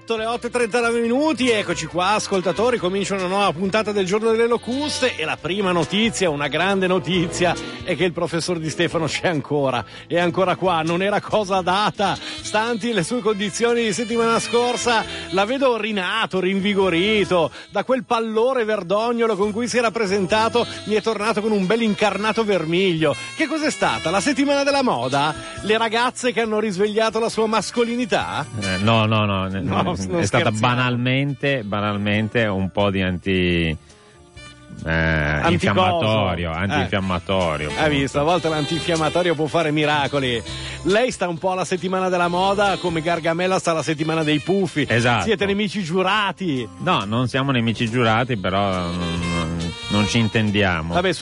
8, le 8:39 minuti, eccoci qua ascoltatori, comincia una nuova puntata del Giorno delle Locuste e la prima notizia, una grande notizia, è che il professor Di Stefano c'è ancora, è ancora qua, non era cosa data, stanti le sue condizioni di settimana scorsa, la vedo rinato, rinvigorito, da quel pallore verdognolo con cui si era presentato mi è tornato con un bel incarnato vermiglio. Che cos'è stata? La settimana della moda? Le ragazze che hanno risvegliato la sua mascolinità? No, è stata banalmente un po' di antinfiammatorio. Hai visto, a volte l'antinfiammatorio può fare miracoli. Lei sta un po' alla settimana della moda come Gargamella sta alla settimana dei puffi. Esatto. Siete nemici giurati. No, non siamo nemici giurati, però non ci intendiamo. Vabbè,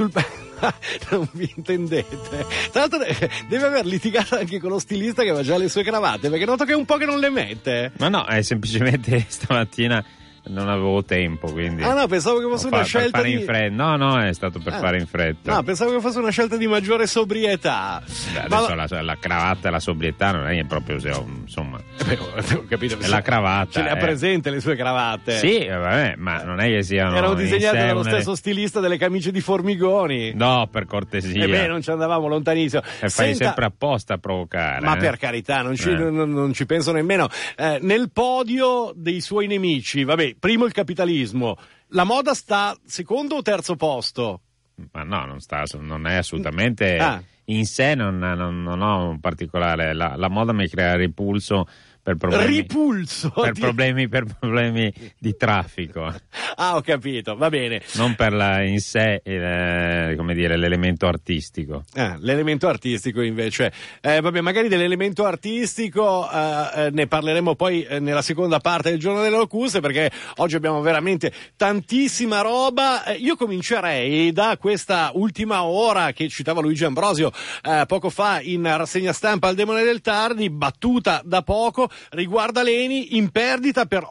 non vi intendete. Tra l'altro deve aver litigato anche con lo stilista che aveva già le sue cravatte, perché noto che è un po' che non le mette. Ma no, è semplicemente stamattina non avevo tempo, quindi. Ah no, pensavo che fosse una scelta fare in fretta. No, è stato per fare in fretta. No, pensavo che fosse una scelta di maggiore sobrietà. Beh, adesso la cravatta e la sobrietà non è proprio, insomma. Ho capito. È la cravatta. Ce le ha presente le sue cravatte? Sì, vabbè, ma non è che siano. Erano disegnate dallo stesso stilista delle camicie di Formigoni. No, per cortesia. Non ci andavamo lontanissimo. E fai sempre apposta a provocare. Ma per carità, non ci penso nemmeno. Nel podio dei suoi nemici, vabbè, primo il capitalismo. La moda sta secondo o terzo posto? Ma no, non è assolutamente in sé, non ho un particolare. La moda mi crea ripulso per problemi. Per problemi di traffico. Ah, ho capito, va bene. Non per in sé, come dire, l'elemento artistico. L'elemento artistico invece. Vabbè, magari dell'elemento artistico ne parleremo poi nella seconda parte del Giorno delle Locuste, perché oggi abbiamo veramente tantissima roba. Io comincerei da questa ultima ora che citava Luigi Ambrosio poco fa in rassegna stampa al Demone del Tardi, battuta da poco, riguarda l'Eni in perdita per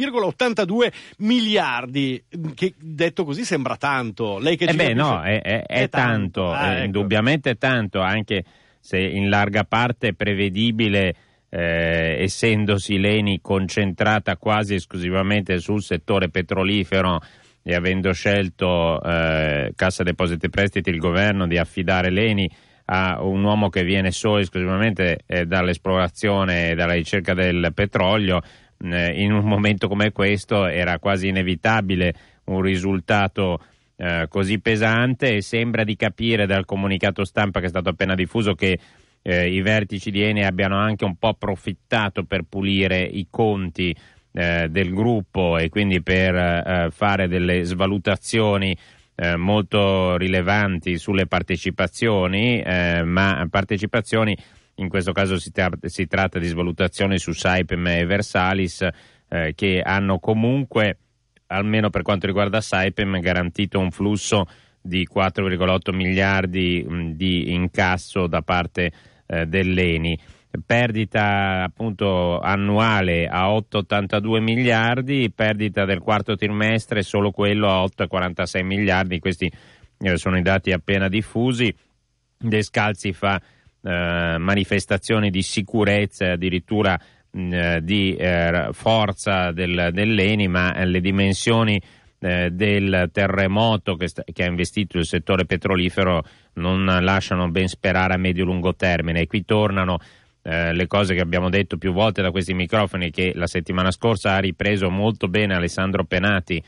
8,82 miliardi, che detto così sembra tanto. Lei che è tanto, ecco. Indubbiamente è tanto, anche se in larga parte prevedibile, essendosi l'Eni concentrata quasi esclusivamente sul settore petrolifero e avendo scelto Cassa Depositi e Prestiti, il governo, di affidare l'Eni a un uomo che viene solo esclusivamente dall'esplorazione e dalla ricerca del petrolio, in un momento come questo era quasi inevitabile un risultato così pesante, e sembra di capire dal comunicato stampa che è stato appena diffuso che i vertici di Eni abbiano anche un po' approfittato per pulire i conti del gruppo e quindi per fare delle svalutazioni molto rilevanti sulle partecipazioni, ma partecipazioni, in questo caso si tratta di svalutazioni su Saipem e Versalis, che hanno comunque, almeno per quanto riguarda Saipem, garantito un flusso di 4,8 miliardi di incasso da parte dell'Eni. Perdita appunto annuale a 8,82 miliardi, perdita del quarto trimestre solo quello a 8,46 miliardi. Questi sono i dati appena diffusi. Descalzi fa manifestazioni di sicurezza e addirittura di forza dell'Eni, ma le dimensioni del terremoto che ha investito il settore petrolifero non lasciano ben sperare a medio-lungo termine. E qui tornano le cose che abbiamo detto più volte da questi microfoni, che la settimana scorsa ha ripreso molto bene Alessandro Penati,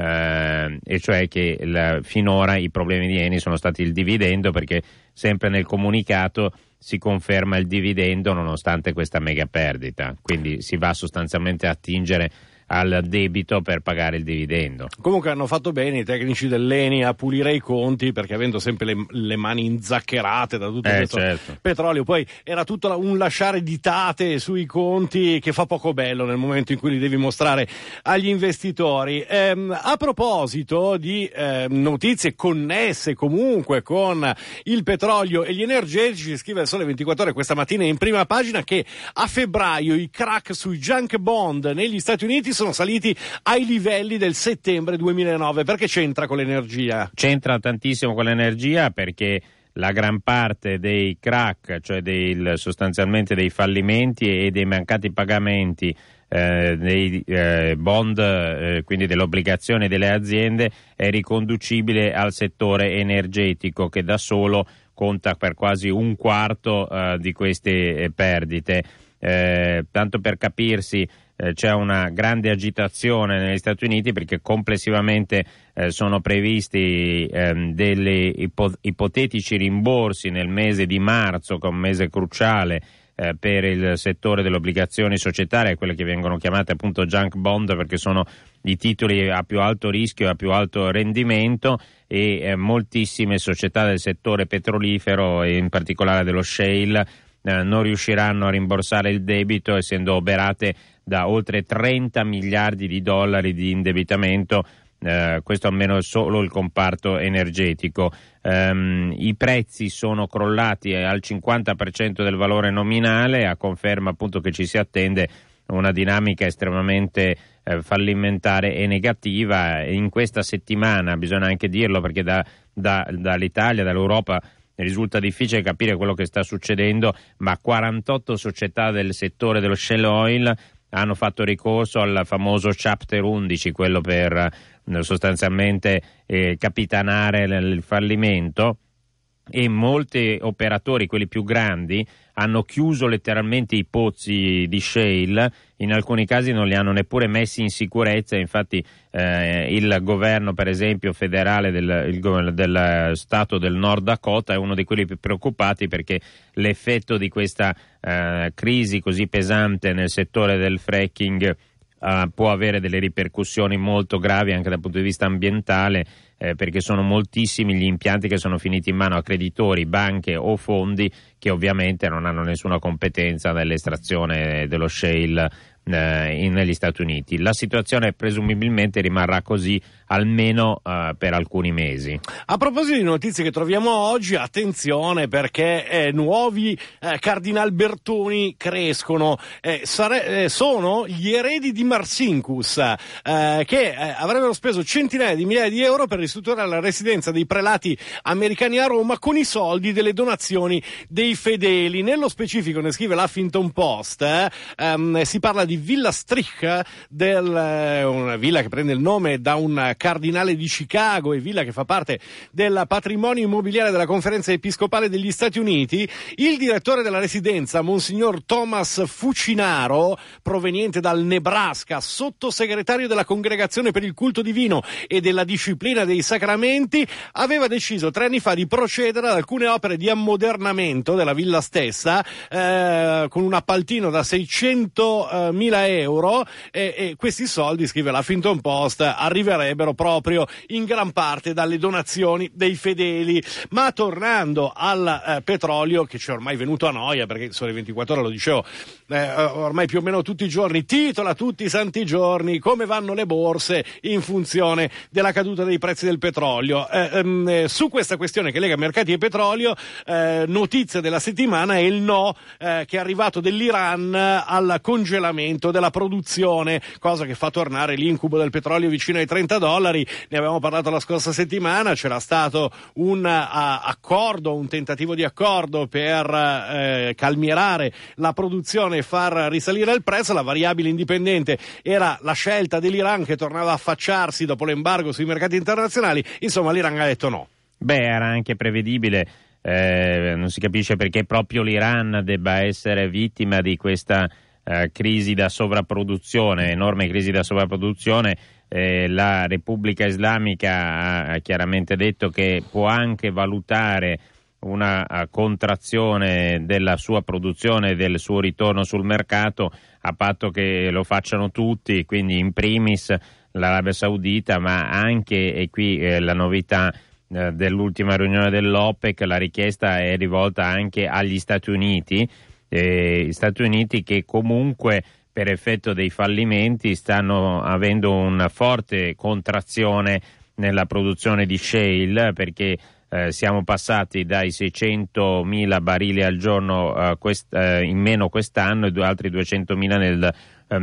e cioè che finora i problemi di Eni sono stati il dividendo, perché sempre nel comunicato si conferma il dividendo nonostante questa mega perdita, quindi si va sostanzialmente a attingere al debito per pagare il dividendo. Comunque hanno fatto bene i tecnici dell'Eni a pulire i conti, perché avendo sempre le mani inzaccherate da tutto questo petrolio, poi era tutto un lasciare ditate sui conti che fa poco bello nel momento in cui li devi mostrare agli investitori. A proposito di notizie connesse comunque con il petrolio e gli energetici, scrive il Sole 24 Ore questa mattina in prima pagina che a febbraio i crack sui junk bond negli Stati Uniti sono saliti ai livelli del settembre 2009. Perché c'entra con l'energia? C'entra tantissimo con l'energia, perché la gran parte dei crack, cioè sostanzialmente dei fallimenti e dei mancati pagamenti dei bond, quindi delle obbligazioni delle aziende, è riconducibile al settore energetico, che da solo conta per quasi un quarto di queste perdite. Tanto per capirsi, c'è una grande agitazione negli Stati Uniti, perché complessivamente sono previsti delle ipotetici rimborsi nel mese di marzo, che è un mese cruciale per il settore delle obbligazioni societarie, quelle che vengono chiamate appunto junk bond, perché sono i titoli a più alto rischio e a più alto rendimento, e moltissime società del settore petrolifero, e in particolare dello shale, non riusciranno a rimborsare il debito, essendo oberate da oltre 30 miliardi di dollari di indebitamento, questo almeno solo il comparto energetico. I prezzi sono crollati al 50% del valore nominale, a conferma appunto che ci si attende una dinamica estremamente fallimentare e negativa. In questa settimana, bisogna anche dirlo, perché dall'Italia, dall'Europa, risulta difficile capire quello che sta succedendo, ma 48 società del settore dello shale oil hanno fatto ricorso al famoso Chapter 11, quello per sostanzialmente capitanare il fallimento, e molti operatori, quelli più grandi, hanno chiuso letteralmente i pozzi di shale. In alcuni casi non li hanno neppure messi in sicurezza. Infatti il governo, per esempio federale del stato del Nord Dakota, è uno di quelli più preoccupati, perché l'effetto di questa crisi così pesante nel settore del fracking può avere delle ripercussioni molto gravi anche dal punto di vista ambientale, perché sono moltissimi gli impianti che sono finiti in mano a creditori, banche o fondi che ovviamente non hanno nessuna competenza nell'estrazione dello shale negli Stati Uniti. La situazione presumibilmente rimarrà così almeno per alcuni mesi. A proposito di notizie che troviamo oggi, attenzione, perché nuovi cardinalbertoni crescono. Sono gli eredi di Marcinkus, che avrebbero speso centinaia di migliaia di euro per ristrutturare la residenza dei prelati americani a Roma con i soldi delle donazioni dei fedeli. Nello specifico, ne scrive l'Huffington Post, si parla di Villa Strich, una villa che prende il nome da un cardinale di Chicago, e villa che fa parte del patrimonio immobiliare della Conferenza Episcopale degli Stati Uniti. Il direttore della residenza, Monsignor Thomas Fucinaro, proveniente dal Nebraska, sottosegretario della Congregazione per il Culto Divino e della Disciplina dei Sacramenti, aveva deciso 3 anni fa di procedere ad alcune opere di ammodernamento della villa stessa, con un appaltino da 600.000 euro, e questi soldi, scrive l'Huffington Post, arriverebbero proprio in gran parte dalle donazioni dei fedeli. Ma tornando al petrolio, che ci è ormai venuto a noia, perché Sole 24 Ore, lo dicevo, ormai più o meno tutti i giorni titola tutti i santi giorni come vanno le borse in funzione della caduta dei prezzi del petrolio. Su questa questione che lega mercati e petrolio, notizia della settimana è il no che è arrivato dell'Iran al congelamento della produzione, cosa che fa tornare l'incubo del petrolio vicino ai $30. Ne avevamo parlato la scorsa settimana. C'era stato un accordo, un tentativo di accordo per calmierare la produzione e far risalire il prezzo. La variabile indipendente era la scelta dell'Iran, che tornava a affacciarsi dopo l'embargo sui mercati internazionali. Insomma, l'Iran ha detto no. Era anche prevedibile. Non si capisce perché proprio l'Iran debba essere vittima di questa crisi da sovrapproduzione, enorme crisi da sovrapproduzione. La Repubblica Islamica ha chiaramente detto che può anche valutare una contrazione della sua produzione e del suo ritorno sul mercato, a patto che lo facciano tutti, quindi in primis l'Arabia Saudita, ma anche, e qui la novità dell'ultima riunione dell'OPEC, la richiesta è rivolta anche agli Stati Uniti, gli Stati Uniti che comunque per effetto dei fallimenti stanno avendo una forte contrazione nella produzione di shale, perché siamo passati dai 600.000 barili al giorno in meno quest'anno e altri 200.000 nel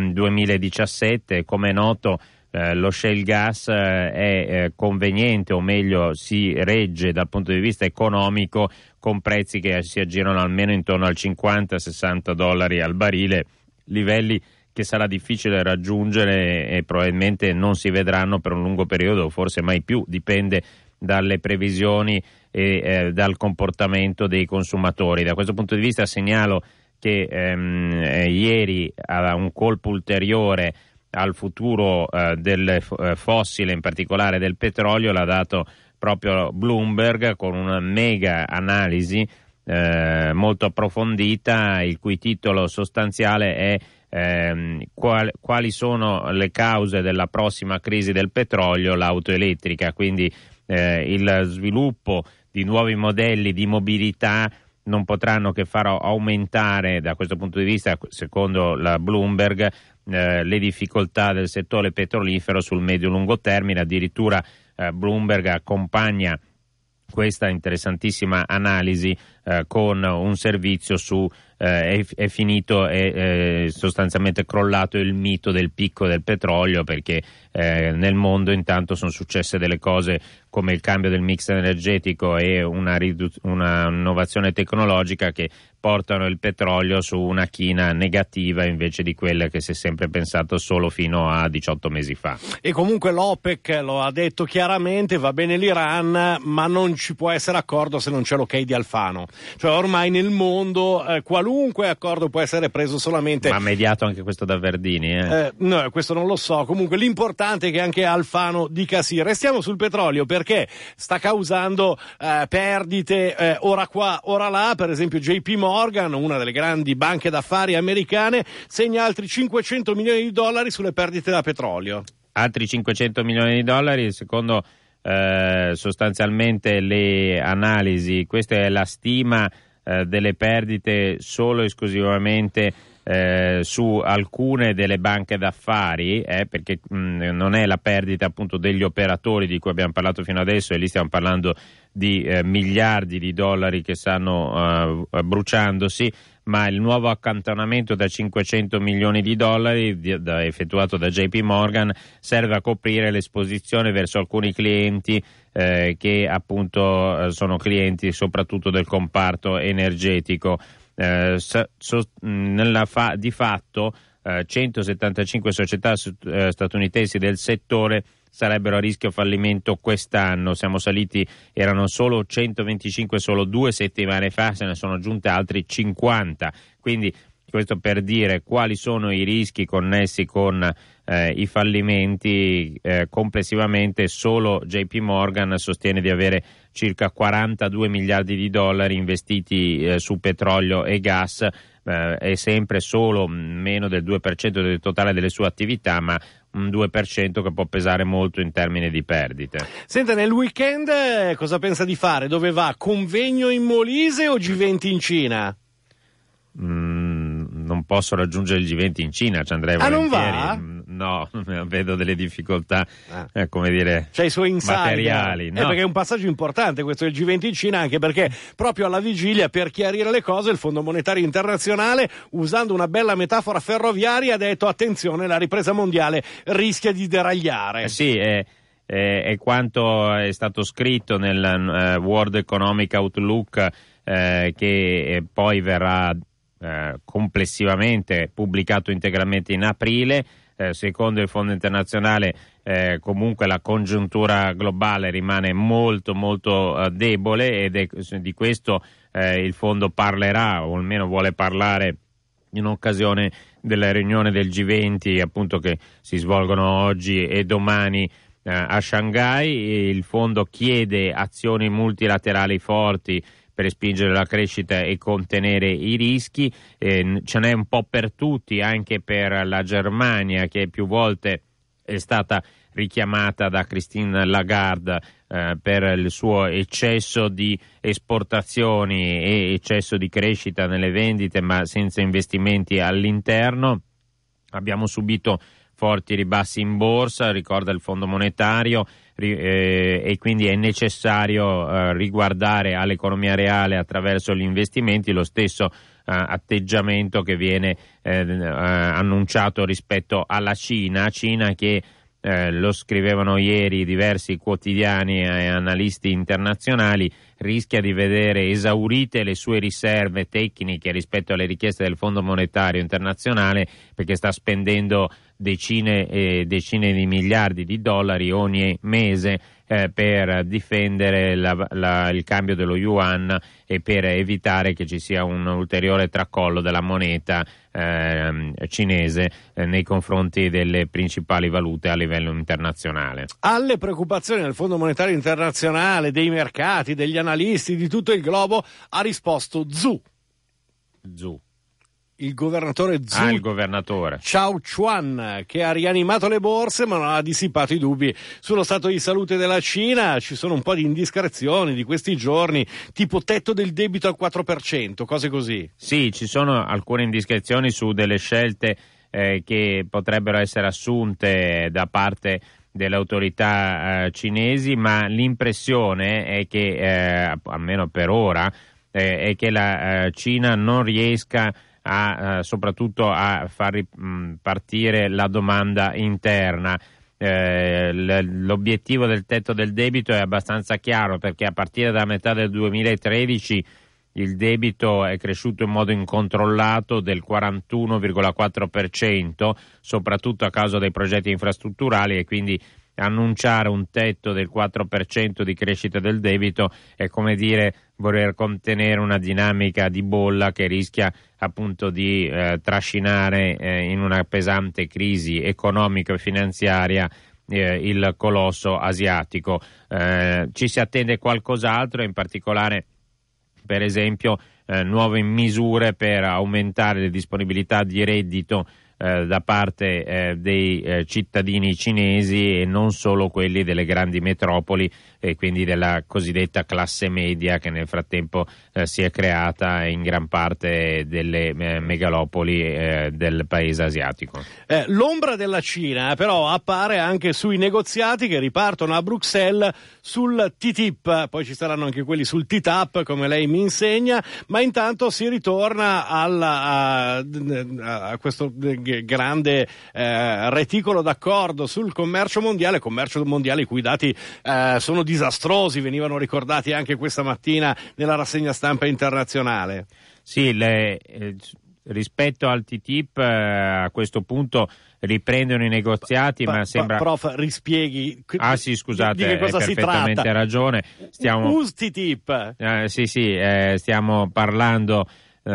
2017. Come è noto, lo shale gas è conveniente, o meglio si regge dal punto di vista economico con prezzi che si aggirano almeno intorno al $50-60 al barile, livelli che sarà difficile raggiungere e probabilmente non si vedranno per un lungo periodo, forse mai più, dipende dalle previsioni e dal comportamento dei consumatori. Da questo punto di vista segnalo che ieri a un colpo ulteriore al futuro del fossile, in particolare del petrolio, l'ha dato proprio Bloomberg con una mega analisi molto approfondita, il cui titolo sostanziale è quali sono le cause della prossima crisi del petrolio, l'auto elettrica, quindi il sviluppo di nuovi modelli di mobilità non potranno che far aumentare, da questo punto di vista, secondo la Bloomberg, le difficoltà del settore petrolifero sul medio-lungo termine. Addirittura Bloomberg accompagna questa interessantissima analisi con un servizio su è finito e sostanzialmente crollato il mito del picco del petrolio, perché nel mondo intanto sono successe delle cose come il cambio del mix energetico e una innovazione tecnologica che portano il petrolio su una china negativa invece di quella che si è sempre pensato solo fino a 18 mesi fa. E comunque l'OPEC lo ha detto chiaramente, va bene l'Iran, ma non ci può essere accordo se non c'è l'ok di Alfano. Cioè ormai nel mondo qualunque accordo può essere preso solamente... Ma ha mediato anche questo da Verdini? No, questo non lo so. Comunque l'importante è che anche Alfano dica sì. Restiamo sul petrolio perché sta causando perdite ora qua, ora là. Per esempio JP Morgan, una delle grandi banche d'affari americane, segna altri 500 milioni di dollari sulle perdite da petrolio. Altri 500 milioni di dollari, secondo sostanzialmente le analisi. Questa è la stima delle perdite solo e esclusivamente su alcune delle banche d'affari, perché non è la perdita appunto degli operatori di cui abbiamo parlato fino adesso, e lì stiamo parlando di miliardi di dollari che stanno bruciandosi, ma il nuovo accantonamento da 500 milioni di dollari effettuato da JP Morgan serve a coprire l'esposizione verso alcuni clienti che appunto sono clienti soprattutto del comparto energetico. Di fatto 175 società statunitensi del settore sarebbero a rischio fallimento quest'anno. Siamo saliti, erano solo 125 solo 2 settimane fa, se ne sono aggiunte altri 50. Quindi questo per dire quali sono i rischi connessi con i fallimenti. Complessivamente solo JP Morgan sostiene di avere circa 42 miliardi di dollari investiti su petrolio e gas, è sempre solo meno del 2% del totale delle sue attività, ma un 2% che può pesare molto in termini di perdite. Senta, nel weekend cosa pensa di fare? Dove va? Convegno in Molise o G20 in Cina? Non posso raggiungere il G20 in Cina, ci andrei volentieri. Non va? No, vedo delle difficoltà, come dire, c'è i suoi insider materiali. No. Perché è un passaggio importante questo del G20 in Cina, anche perché proprio alla vigilia, per chiarire le cose, il Fondo Monetario Internazionale, usando una bella metafora ferroviaria, ha detto attenzione, la ripresa mondiale rischia di deragliare. Sì, è quanto è stato scritto nel World Economic Outlook, che poi verrà complessivamente pubblicato integralmente in aprile. Secondo il Fondo Internazionale comunque la congiuntura globale rimane molto molto debole, ed è di questo il Fondo parlerà, o almeno vuole parlare, in occasione della riunione del G20 appunto che si svolgono oggi e domani a Shanghai. Il Fondo chiede azioni multilaterali forti per spingere la crescita e contenere i rischi. Ce n'è un po' per tutti, anche per la Germania, che più volte è stata richiamata da Christine Lagarde per il suo eccesso di esportazioni e eccesso di crescita nelle vendite, ma senza investimenti all'interno. Abbiamo subito forti ribassi in borsa, ricorda il Fondo Monetario, e quindi è necessario riguardare all'economia reale attraverso gli investimenti. Lo stesso atteggiamento che viene annunciato rispetto alla Cina che lo scrivevano ieri diversi quotidiani e analisti internazionali, rischia di vedere esaurite le sue riserve tecniche rispetto alle richieste del Fondo Monetario Internazionale, perché sta spendendo decine e decine di miliardi di dollari ogni mese per difendere il cambio dello yuan e per evitare che ci sia un ulteriore tracollo della moneta cinese nei confronti delle principali valute a livello internazionale. Alle preoccupazioni del Fondo Monetario Internazionale, dei mercati, degli analisti di tutto il globo, ha risposto Zhu. Il governatore Zhu, il governatore Chao Chuan, che ha rianimato le borse ma non ha dissipato i dubbi sullo stato di salute della Cina. Ci sono un po' di indiscrezioni di questi giorni, tipo tetto del debito al 4%, cose così. Sì, ci sono alcune indiscrezioni su delle scelte che potrebbero essere assunte da parte delle autorità cinesi, ma l'impressione è che, almeno per ora, è che la Cina non riesca soprattutto a far partire la domanda interna. L'obiettivo del tetto del debito è abbastanza chiaro, perché a partire da metà del 2013 il debito è cresciuto in modo incontrollato del 41,4%, soprattutto a causa dei progetti infrastrutturali, e quindi annunciare un tetto del 4% di crescita del debito è come dire voler contenere una dinamica di bolla che rischia appunto di trascinare in una pesante crisi economica e finanziaria il colosso asiatico. Ci si attende qualcos'altro, in particolare per esempio nuove misure per aumentare le disponibilità di reddito da parte dei cittadini cinesi, e non solo quelli delle grandi metropoli e quindi della cosiddetta classe media che nel frattempo si è creata in gran parte delle megalopoli del paese asiatico. L'ombra della Cina però appare anche sui negoziati che ripartono a Bruxelles sul TTIP, poi ci saranno anche quelli sul TTAP come lei mi insegna, ma intanto si ritorna a questo grande reticolo d'accordo sul commercio mondiale i cui dati sono disastrosi, venivano ricordati anche questa mattina nella rassegna stampa internazionale. Sì, rispetto al TTIP a questo punto riprendono i negoziati, ma sembra... Prof, rispieghi. Sì, scusate, di che cosa hai perfettamente si tratta. Ragione. TTIP. Stiamo parlando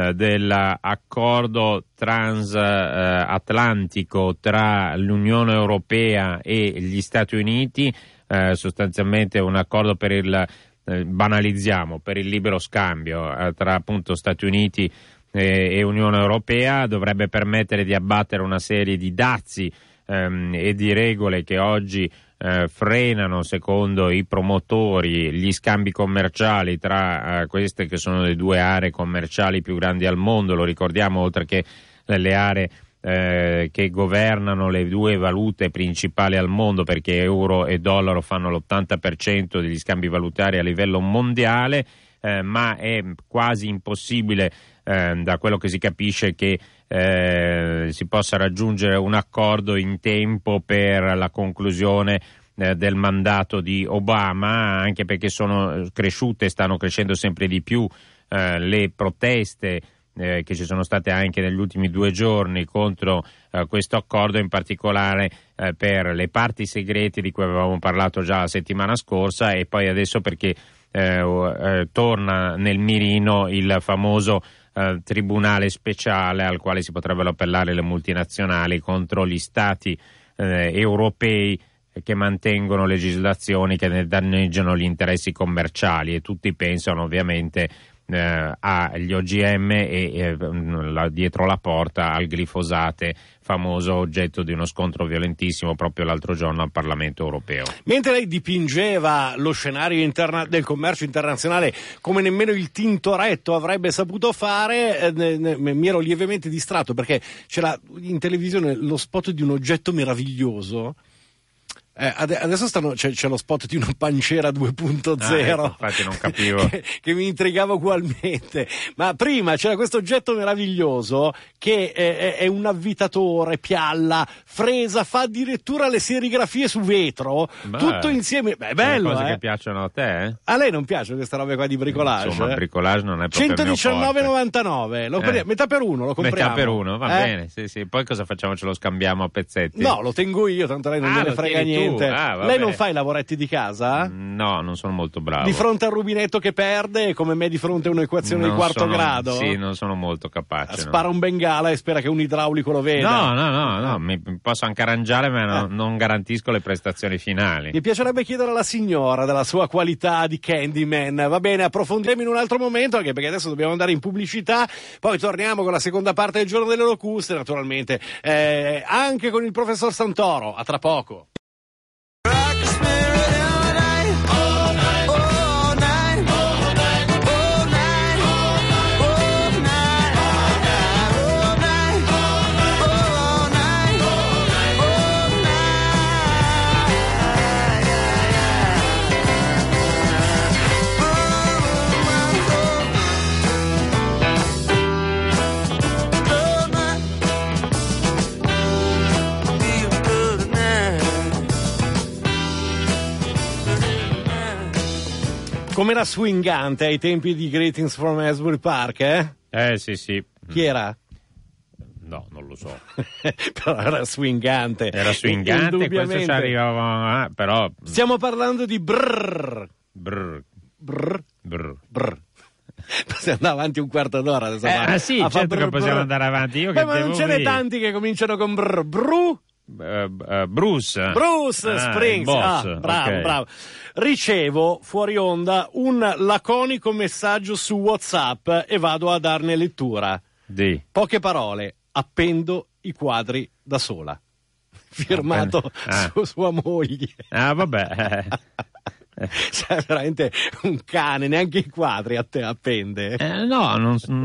dell'accordo transatlantico tra l'Unione Europea e gli Stati Uniti, sostanzialmente un accordo per banalizziamo, per il libero scambio tra appunto Stati Uniti e Unione Europea. Dovrebbe permettere di abbattere una serie di dazi e di regole che oggi frenano, secondo i promotori, gli scambi commerciali tra queste che sono le due aree commerciali più grandi al mondo. Lo ricordiamo, oltre che le aree che governano le due valute principali al mondo, perché euro e dollaro fanno l'80% degli scambi valutari a livello mondiale, ma è quasi impossibile, da quello che si capisce, che si possa raggiungere un accordo in tempo per la conclusione del mandato di Obama, anche perché stanno crescendo sempre di più le proteste che ci sono state anche negli ultimi 2 giorni contro questo accordo, in particolare per le parti segrete di cui avevamo parlato già la settimana scorsa, e poi adesso perché torna nel mirino il famoso tribunale speciale al quale si potrebbero appellare le multinazionali contro gli stati europei che mantengono legislazioni che ne danneggiano gli interessi commerciali, e tutti pensano ovviamente agli OGM e dietro la porta al glifosate, famoso oggetto di uno scontro violentissimo proprio l'altro giorno al Parlamento europeo. Mentre lei dipingeva lo scenario del commercio internazionale come nemmeno il Tintoretto avrebbe saputo fare, mi ero lievemente distratto perché c'era in televisione lo spot di un oggetto meraviglioso Adesso c'è lo spot di una panciera 2.0. Infatti non capivo che mi intrigava ugualmente. Ma prima c'era questo oggetto meraviglioso che è un avvitatore, pialla, fresa, fa addirittura le serigrafie su vetro, tutto insieme. È bello, cose che piacciono a te, eh? A lei non piacciono queste robe qua di bricolage? Insomma, il bricolage non è proprio 119,99. Metà per uno lo compriamo. Metà per uno, va bene. Sì. Poi cosa facciamo? Ce lo scambiamo a pezzetti? No, lo tengo io, tanto lei non gliene frega niente. Lei non fa i lavoretti di casa? No, non sono molto bravo. Di fronte al rubinetto che perde, come me di fronte a un'equazione di quarto grado? Sì, non sono molto capace. Spara un bengala e spera che un idraulico lo veda. No, mi posso anche arrangiare, ma non garantisco le prestazioni finali. Mi piacerebbe chiedere alla signora della sua qualità di Candyman. Va bene, approfondiremo in un altro momento, anche perché adesso dobbiamo andare in pubblicità, poi torniamo con la seconda parte del Giorno delle Locuste, naturalmente, anche con il professor Santoro. A tra poco. Com'era swingante ai tempi di Greetings from Asbury Park, eh? Sì. Chi era? No, non lo so. Però era swingante. Questo ci arrivava, però... Stiamo parlando di brrr. Possiamo andare avanti un quarto d'ora adesso. Sì, certo che possiamo andare avanti. Ma non ce n'è tanti che cominciano con brrr. Bruce Springs, bravo. Ricevo fuori onda un laconico messaggio su WhatsApp e vado a darne lettura. Poche parole, appendo i quadri da sola. Firmato sua moglie. Vabbè. Cioè, veramente un cane, neanche i quadri a te appende. Ma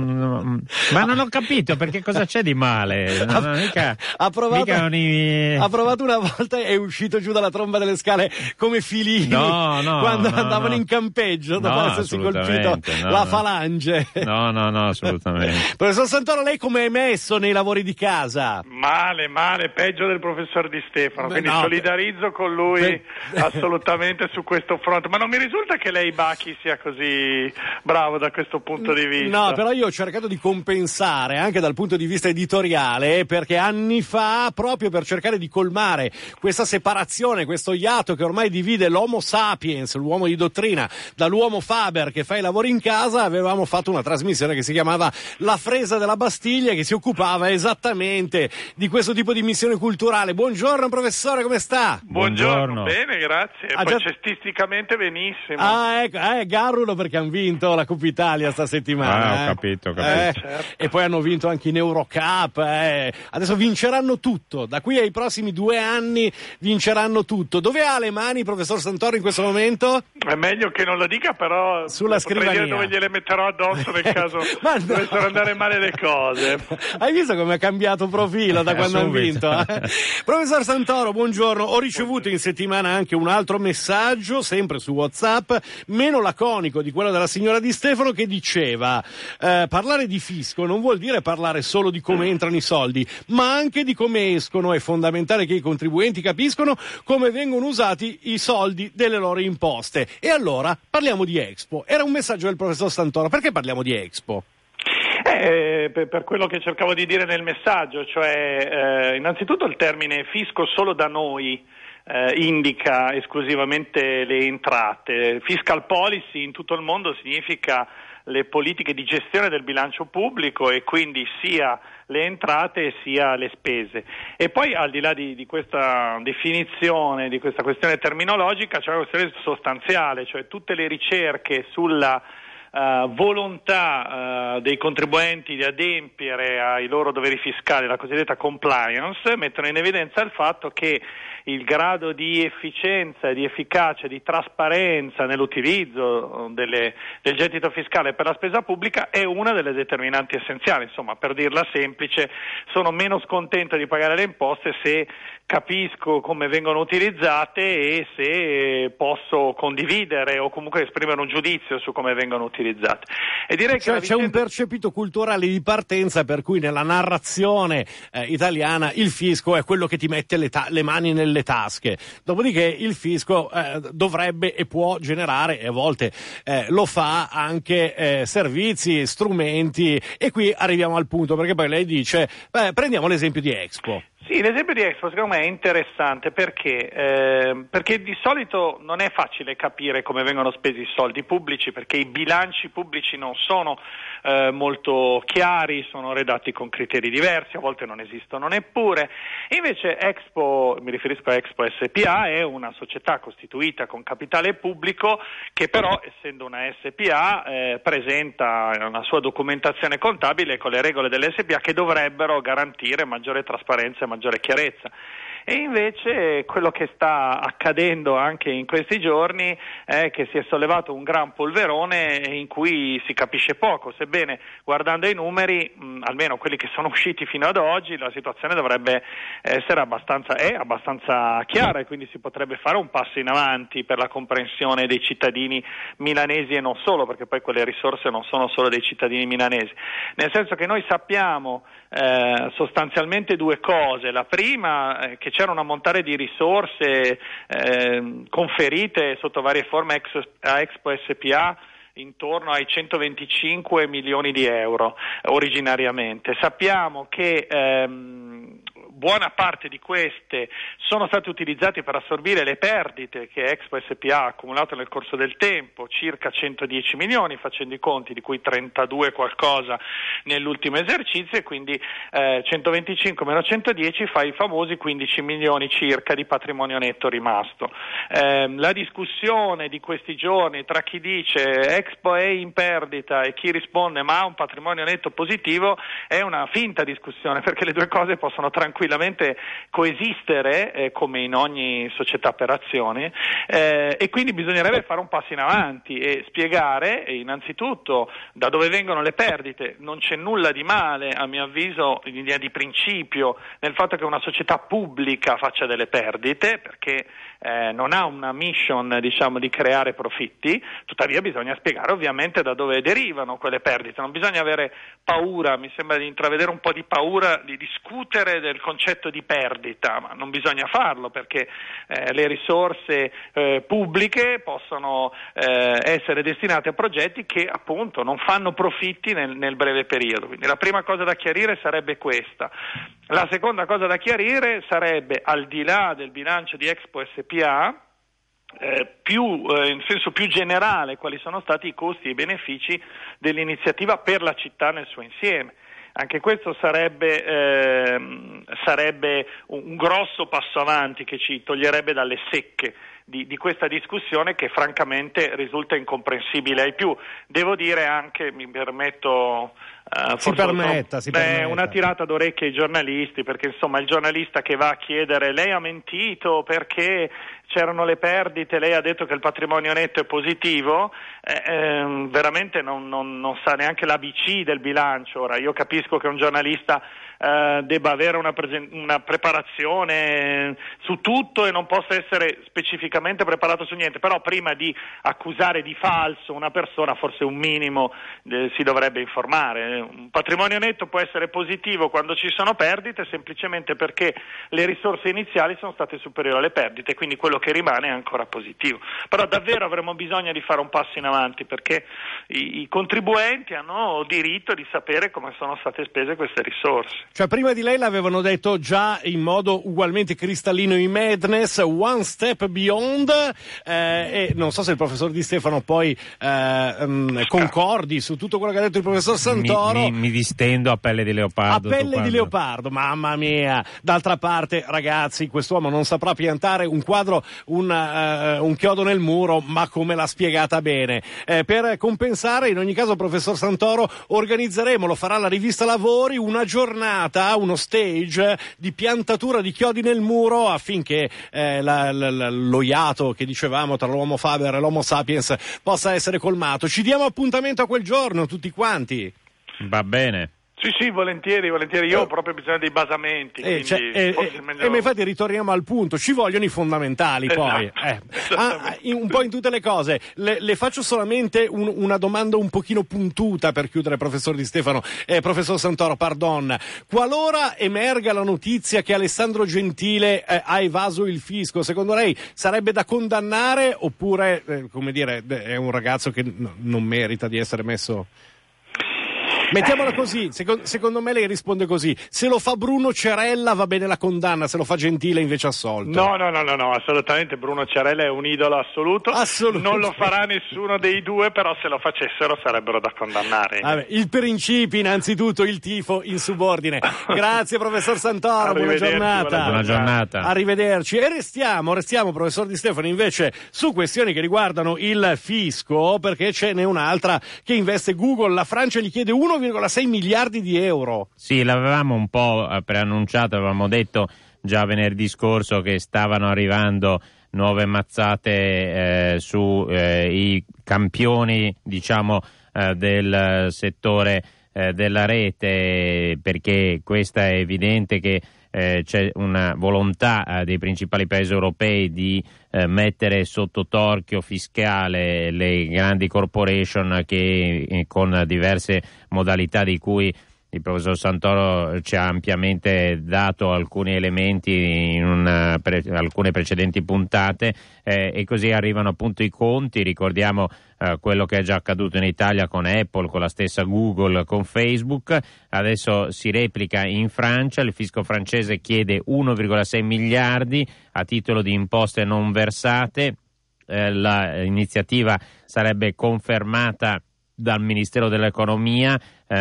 non ho capito perché cosa c'è di male. Ha provato una volta e è uscito giù dalla tromba delle scale come Filini quando andavano in campeggio dopo essersi colpito la falange. No, assolutamente. Professor Santoro, lei come è messo nei lavori di casa? Male, peggio del professor Di Stefano, quindi solidarizzo con lui assolutamente su questo fronte, ma non mi risulta che lei Bachi sia così bravo da questo punto di vista. No, però io ho cercato di compensare anche dal punto di vista editoriale, perché anni fa, proprio per cercare di colmare questa separazione, questo iato che ormai divide l'homo sapiens, l'uomo di dottrina, dall'uomo faber che fa i lavori in casa, avevamo fatto una trasmissione che si chiamava La fresa della Bastiglia, che si occupava esattamente di questo tipo di missione culturale. Buongiorno professore, come sta? Buongiorno. Bene, grazie. Poi cestisticamente benissimo. Ecco, Garrulo, perché hanno vinto la Coppa Italia sta settimana. Ho capito. Certo. E poi hanno vinto anche in Eurocup. Adesso vinceranno tutto. Da qui ai prossimi 2 anni vinceranno tutto. Dove ha le mani, professor Santoro, in questo momento? È meglio che non lo dica, però sulla scrivania. Dire dove gliele metterò addosso nel caso dovessero andare male le cose. Hai visto come ha cambiato profilo da quando hanno vinto? Professor Santoro, buongiorno. Ho ricevuto in settimana anche un altro messaggio, sempre su WhatsApp, meno laconico di quello della signora Di Stefano, che diceva parlare di fisco non vuol dire parlare solo di come entrano i soldi, ma anche di come escono. È fondamentale che i contribuenti capiscono come vengono usati i soldi delle loro imposte. E allora parliamo di Expo. Era un messaggio del professor Santoro. Perché parliamo di Expo? Per quello che cercavo di dire nel messaggio, cioè innanzitutto il termine fisco solo da noi indica esclusivamente le entrate. Fiscal policy in tutto il mondo significa le politiche di gestione del bilancio pubblico, e quindi sia le entrate sia le spese. E poi, al di là di questa definizione, di questa questione terminologica, c'è una questione sostanziale, cioè tutte le ricerche sulla volontà dei contribuenti di adempiere ai loro doveri fiscali, la cosiddetta compliance, mettono in evidenza il fatto che il grado di efficienza, di efficacia, di trasparenza nell'utilizzo del gettito fiscale per la spesa pubblica è una delle determinanti essenziali. Insomma, per dirla semplice, sono meno scontento di pagare le imposte se capisco come vengono utilizzate e se posso condividere o comunque esprimere un giudizio su come vengono utilizzate. E direi che c'è un percepito culturale di partenza per cui nella narrazione italiana il fisco è quello che ti mette le mani nelle tasche. Dopodiché il fisco dovrebbe e può generare, e a volte lo fa, anche servizi, strumenti, e qui arriviamo al punto, perché poi lei dice, prendiamo l'esempio di Expo. Sì, l'esempio di Expo secondo me è interessante perché di solito non è facile capire come vengono spesi i soldi pubblici, perché i bilanci pubblici non sono molto chiari, sono redatti con criteri diversi, a volte non esistono neppure. Invece Expo, mi riferisco a Expo SpA, è una società costituita con capitale pubblico che però, essendo una SpA, presenta una sua documentazione contabile con le regole dell'SpA che dovrebbero garantire maggiore trasparenza e maggiore chiarezza. E invece quello che sta accadendo anche in questi giorni è che si è sollevato un gran polverone in cui si capisce poco, sebbene guardando i numeri, almeno quelli che sono usciti fino ad oggi, la situazione dovrebbe essere abbastanza chiara, e quindi si potrebbe fare un passo in avanti per la comprensione dei cittadini milanesi e non solo, perché poi quelle risorse non sono solo dei cittadini milanesi, nel senso che noi sappiamo sostanzialmente due cose. La prima che c'era un ammontare di risorse conferite sotto varie forme a Expo SpA intorno ai 125 milioni di euro originariamente. Sappiamo che buona parte di queste sono state utilizzate per assorbire le perdite che Expo SpA ha accumulato nel corso del tempo, circa 110 milioni facendo i conti, di cui 32 qualcosa nell'ultimo esercizio, e quindi 125 meno 110 fa i famosi 15 milioni circa di patrimonio netto rimasto. La discussione di questi giorni tra chi dice Expo è in perdita e chi risponde ma ha un patrimonio netto positivo è una finta discussione, perché le due cose possono tranquillamente coesistere come in ogni società per azioni, e quindi bisognerebbe fare un passo in avanti e spiegare innanzitutto da dove vengono le perdite. Non c'è nulla di male, a mio avviso, in linea di principio, nel fatto che una società pubblica faccia delle perdite, perché non ha una mission, diciamo, di creare profitti. Tuttavia bisogna spiegare ovviamente da dove derivano quelle perdite. Non bisogna avere paura, mi sembra di intravedere un po' di paura di discutere del concetto di perdita, ma non bisogna farlo, perché le risorse pubbliche possono essere destinate a progetti che appunto non fanno profitti nel breve periodo. Quindi la prima cosa da chiarire sarebbe questa. La seconda cosa da chiarire sarebbe, al di là del bilancio di Expo SpA, in senso più generale, quali sono stati i costi e i benefici dell'iniziativa per la città nel suo insieme. Anche questo sarebbe un grosso passo avanti che ci toglierebbe dalle secche di questa discussione, che francamente risulta incomprensibile ai più. Devo dire anche, mi permetto, si permetta. Una tirata d'orecchie ai giornalisti, perché insomma il giornalista che va a chiedere lei ha mentito perché c'erano le perdite, lei ha detto che il patrimonio netto è positivo, veramente non sa neanche l'ABC del bilancio. Ora io capisco che un giornalista debba avere una preparazione su tutto e non possa essere specificamente preparato su niente, però prima di accusare di falso una persona forse un minimo si dovrebbe informare. Un patrimonio netto può essere positivo quando ci sono perdite, semplicemente perché le risorse iniziali sono state superiori alle perdite, quindi quello che rimane è ancora positivo. Però davvero avremo bisogno di fare un passo in avanti, perché i contribuenti hanno diritto di sapere come sono state spese queste risorse. Cioè prima di lei l'avevano detto già in modo ugualmente cristallino i Madness, one step beyond, e non so se il professor Di Stefano poi concordi su tutto quello che ha detto il professor Santoro. Mi distendo a pelle di leopardo. A pelle di leopardo, mamma mia. D'altra parte, ragazzi, quest'uomo non saprà piantare un quadro, un chiodo nel muro, ma come l'ha spiegata bene. Per compensare, in ogni caso, professor Santoro, organizzeremo, lo farà la rivista Lavori, una giornata, uno stage di piantatura di chiodi nel muro, affinché lo iato che dicevamo tra l'uomo Faber e l'Homo sapiens possa essere colmato. Ci diamo appuntamento a quel giorno tutti quanti. Va bene. Sì, volentieri. Io ho proprio bisogno dei basamenti. E infatti ritorniamo al punto, ci vogliono i fondamentali, poi. Un po' in tutte le cose. Le faccio solamente una domanda un pochino puntuta per chiudere, professor Santoro, pardon. Qualora emerga la notizia che Alessandro Gentile ha evaso il fisco, secondo lei sarebbe da condannare oppure, è un ragazzo che non merita di essere messo... Mettiamola così, secondo me lei risponde così: se lo fa Bruno Cerella va bene la condanna, se lo fa Gentile invece assolto. No, assolutamente, Bruno Cerella è un idolo assoluto, non lo farà nessuno dei due, però se lo facessero sarebbero da condannare. Vabbè, il principio innanzitutto, il tifo in subordine. Grazie professor Santoro, buona giornata. Arrivederci. E restiamo professor Di Stefano invece su questioni che riguardano il fisco, perché ce n'è un'altra che investe Google. La Francia gli chiede 1,6 miliardi di euro. Sì, l'avevamo un po' preannunciato, avevamo detto già venerdì scorso che stavano arrivando nuove mazzate sui campioni, del settore della rete, perché questa è evidente che c'è una volontà dei principali paesi europei di mettere sotto torchio fiscale le grandi corporation che con diverse modalità di cui il professor Santoro ci ha ampiamente dato alcuni elementi in alcune precedenti puntate, e così arrivano appunto i conti. Ricordiamo quello che è già accaduto in Italia con Apple, con la stessa Google, con Facebook. Adesso si replica in Francia, il fisco francese chiede 1,6 miliardi a titolo di imposte non versate. L'iniziativa sarebbe confermata dal Ministero dell'Economia.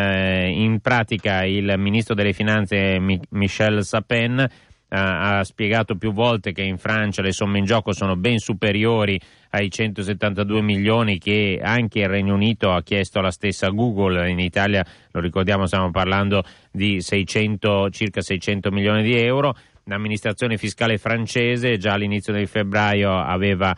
In pratica il Ministro delle Finanze Michel Sapin ha spiegato più volte che in Francia le somme in gioco sono ben superiori ai 172 milioni che anche il Regno Unito ha chiesto alla stessa Google. In Italia, lo ricordiamo, stiamo parlando di circa 600 milioni di euro. L'amministrazione fiscale francese già all'inizio di febbraio aveva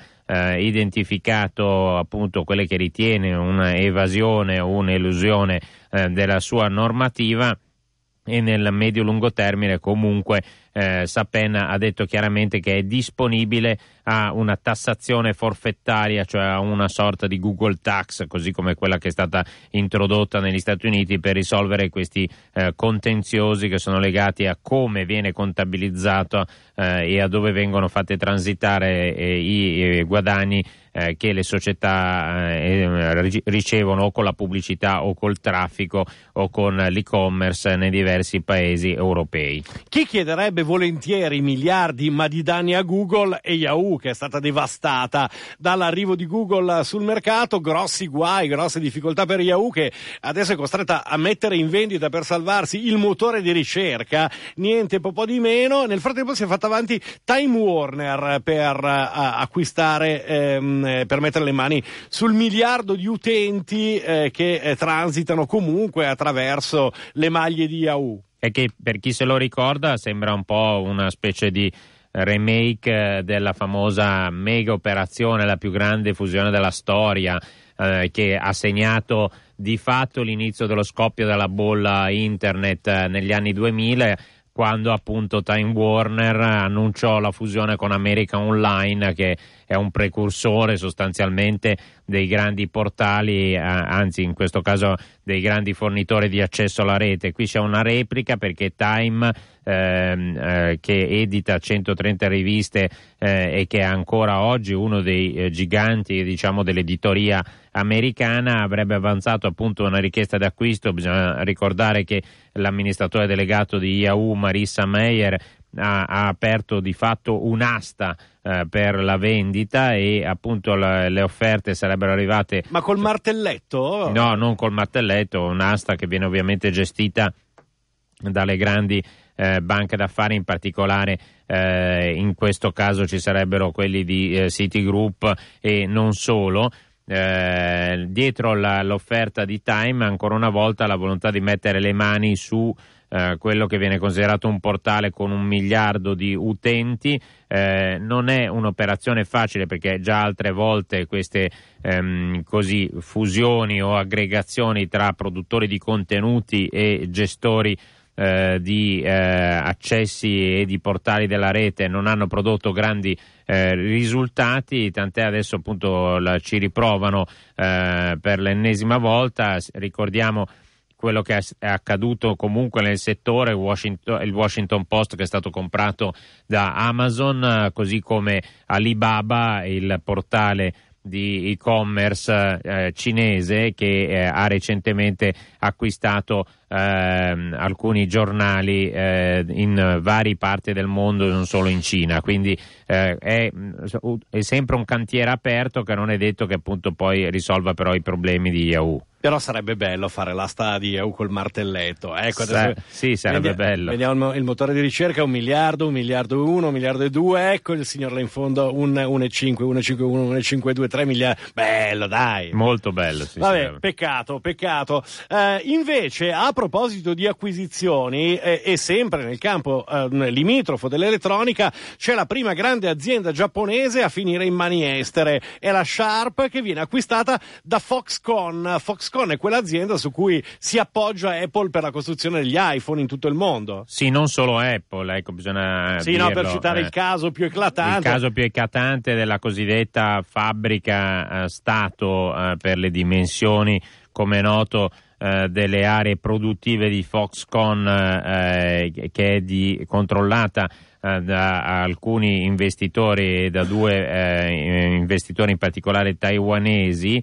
identificato appunto quelle che ritiene un'evasione o un'elusione della sua normativa, e nel medio-lungo termine comunque Sapin ha detto chiaramente che è disponibile a una tassazione forfettaria, cioè a una sorta di Google Tax, così come quella che è stata introdotta negli Stati Uniti per risolvere questi contenziosi che sono legati a come viene contabilizzato e a dove vengono fatte transitare i guadagni che le società ricevono o con la pubblicità o col traffico o con l'e-commerce nei diversi paesi europei. Chi chiederebbe volentieri miliardi ma di danni a Google e Yahoo, che è stata devastata dall'arrivo di Google sul mercato. Grossi guai, grosse difficoltà per Yahoo, che adesso è costretta a mettere in vendita per salvarsi il motore di ricerca, niente po' di meno. Nel frattempo si è fatta avanti Time Warner per acquistare, per mettere le mani sul 1 miliardo di utenti che transitano comunque attraverso le maglie di Yahoo. E che, per chi se lo ricorda, sembra un po' una specie di remake della famosa mega operazione, la più grande fusione della storia, che ha segnato di fatto l'inizio dello scoppio della bolla internet negli anni 2000, quando appunto Time Warner annunciò la fusione con America Online, che è un precursore sostanzialmente dei grandi portali, anzi in questo caso dei grandi fornitori di accesso alla rete. Qui c'è una replica, perché Time, che edita 130 riviste e che è ancora oggi uno dei giganti, diciamo, dell'editoria americana, avrebbe avanzato appunto una richiesta d'acquisto. Bisogna ricordare che l'amministratore delegato di Yahoo, Marissa Mayer, ha aperto di fatto un'asta per la vendita, e appunto le offerte sarebbero arrivate. Ma col martelletto? No, non col martelletto, un'asta che viene ovviamente gestita dalle grandi banche d'affari, in particolare in questo caso ci sarebbero quelli di Citigroup e non solo. Dietro l'offerta di Time, ancora una volta, la volontà di mettere le mani su quello che viene considerato un portale con 1 miliardo di utenti. Non è un'operazione facile, perché già altre volte queste così fusioni o aggregazioni tra produttori di contenuti e gestori di accessi e di portali della rete non hanno prodotto grandi risultati, tant'è adesso appunto ci riprovano per l'ennesima volta. Ricordiamo quello che è accaduto comunque nel settore, il Washington Post che è stato comprato da Amazon, così come Alibaba, il portale di e-commerce cinese che ha recentemente acquistato alcuni giornali in varie parti del mondo, non solo in Cina, quindi è sempre un cantiere aperto, che non è detto che appunto poi risolva però i problemi di Yahoo. Però sarebbe bello fare l'asta di Yahoo col martelletto. Ecco, sì, sarebbe bello. Vediamo il motore di ricerca, 1 miliardo, 1 miliardo 1, 1 miliardo e 2. Ecco il signor là in fondo, 1,5, 1,51, 1,52, 3 miliardi. Bello, dai. Molto bello, sì. Vabbè, peccato. Invece, a proposito di acquisizioni, e sempre nel campo limitrofo dell'elettronica, c'è la prima grande azienda giapponese a finire in mani estere. È la Sharp, che viene acquistata da Foxconn. Foxconn è quell'azienda su cui si appoggia Apple per la costruzione degli iPhone in tutto il mondo. Sì, non solo Apple, ecco, bisogna dirlo. No, per citare il caso più eclatante. Il caso più eclatante della cosiddetta fabbrica Stato per le dimensioni, come è noto, delle aree produttive di Foxconn, che è controllata da alcuni investitori e da 2 investitori in particolare taiwanesi.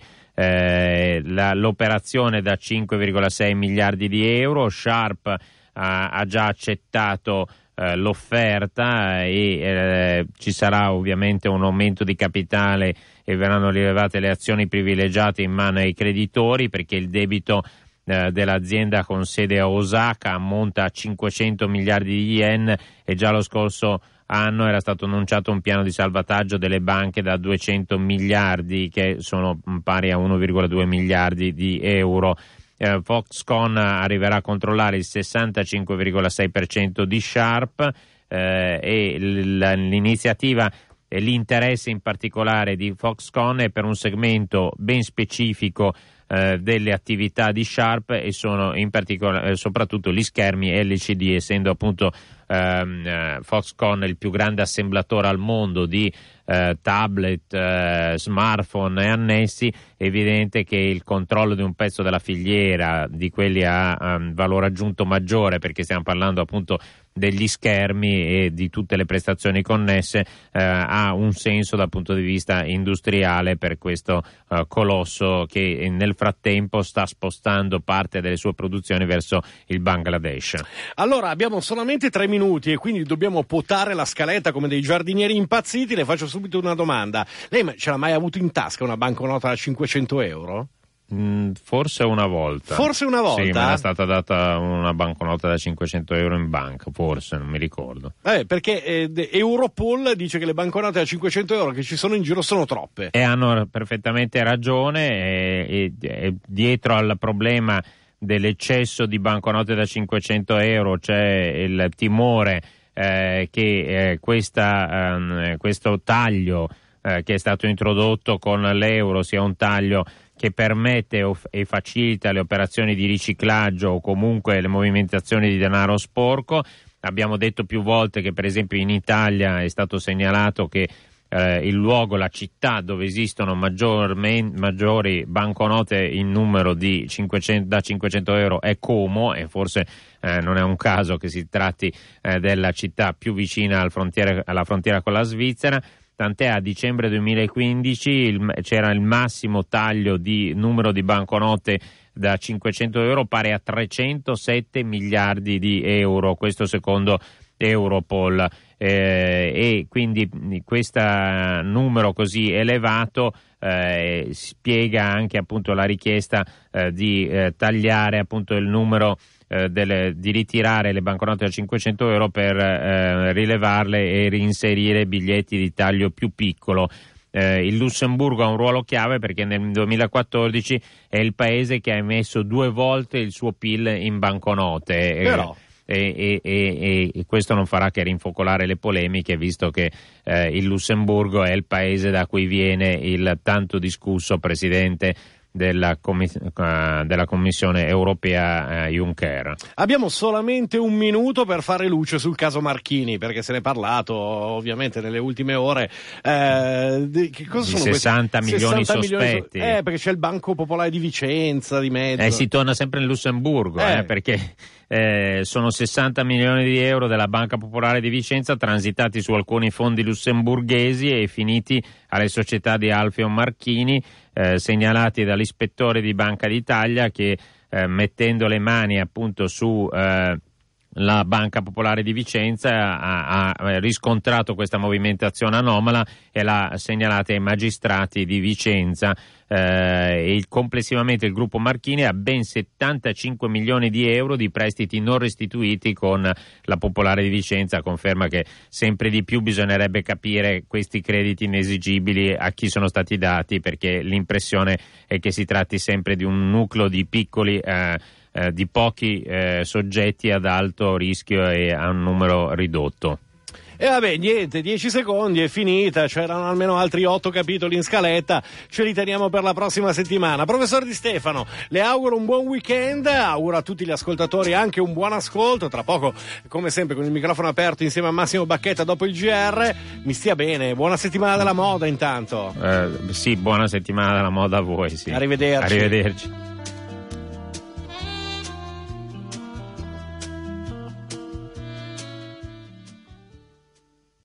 L'operazione da 5,6 miliardi di euro. Sharp ha già accettato l'offerta e ci sarà ovviamente un aumento di capitale e verranno rilevate le azioni privilegiate in mano ai creditori, perché il debito dell'azienda con sede a Osaka ammonta a 500 miliardi di yen e già lo scorso anno era stato annunciato un piano di salvataggio delle banche da 200 miliardi, che sono pari a 1,2 miliardi di euro. Foxconn arriverà a controllare il 65,6% di Sharp e l'iniziativa e l'interesse in particolare di Foxconn è per un segmento ben specifico delle attività di Sharp, e sono in particolare soprattutto gli schermi LCD, essendo appunto Foxconn il più grande assemblatore al mondo di tablet, smartphone e annessi. È evidente che il controllo di un pezzo della filiera, di quelli a valore aggiunto maggiore, perché stiamo parlando appunto degli schermi e di tutte le prestazioni connesse, ha un senso dal punto di vista industriale per questo colosso che nel frattempo sta spostando parte delle sue produzioni verso il Bangladesh. Allora, abbiamo solamente 3 minuti e quindi dobbiamo potare la scaletta come dei giardinieri impazziti. Le faccio subito una domanda: lei ce l'ha mai avuto in tasca una banconota da 500 euro? Forse una volta. Forse una volta? Sì, me è stata data una banconota da 500 euro in banca, forse, non mi ricordo. Perché Europol dice che le banconote da 500 euro che ci sono in giro sono troppe. E hanno perfettamente ragione, e dietro al problema dell'eccesso di banconote da 500 euro c'è il timore che questo taglio che è stato introdotto con l'euro sia un taglio che permette e facilita le operazioni di riciclaggio o comunque le movimentazioni di denaro sporco. Abbiamo detto più volte che per esempio in Italia è stato segnalato che il luogo, la città dove esistono maggiori banconote in numero da 500 euro è Como, e forse non è un caso che si tratti della città più vicina alla frontiera con la Svizzera. Tant'è a dicembre 2015 c'era il massimo taglio di numero di banconote da 500 euro pari a 307 miliardi di euro, questo secondo Europol, e quindi questo numero così elevato spiega anche appunto la richiesta di tagliare appunto il numero di ritirare le banconote da 500 euro per rilevarle e reinserire biglietti di taglio più piccolo. Il Lussemburgo ha un ruolo chiave perché nel 2014 è il paese che ha emesso 2 volte il suo PIL in banconote. e questo non farà che rinfocolare le polemiche, visto che il Lussemburgo è il paese da cui viene il tanto discusso presidente della Commissione europea Juncker. Abbiamo solamente un minuto per fare luce sul caso Marchini, perché se ne è parlato ovviamente nelle ultime ore. Che cosa sono 60 milioni sospetti. Perché c'è il Banco Popolare di Vicenza di mezzo. Si torna sempre in Lussemburgo, perché sono 60 milioni di euro della Banca Popolare di Vicenza transitati su alcuni fondi lussemburghesi e finiti alle società di Alfio Marchini, segnalati dall'ispettore di Banca d'Italia che mettendo le mani appunto su la Banca Popolare di Vicenza ha riscontrato questa movimentazione anomala e l'ha segnalata ai magistrati di Vicenza. Complessivamente il gruppo Marchini ha ben 75 milioni di euro di prestiti non restituiti con la Popolare di Vicenza. Conferma che sempre di più bisognerebbe capire questi crediti inesigibili a chi sono stati dati, perché l'impressione è che si tratti sempre di un nucleo di piccoli di pochi soggetti ad alto rischio e a un numero ridotto. E vabbè, niente, 10 secondi è finita, c'erano almeno altri 8 capitoli in scaletta, ce li teniamo per la prossima settimana. Professor Di Stefano, le auguro un buon weekend, auguro a tutti gli ascoltatori anche un buon ascolto, tra poco come sempre con il microfono aperto insieme a Massimo Bacchetta dopo il GR, mi stia bene, buona settimana della moda intanto. Sì, buona settimana della moda a voi, sì. Arrivederci. Arrivederci.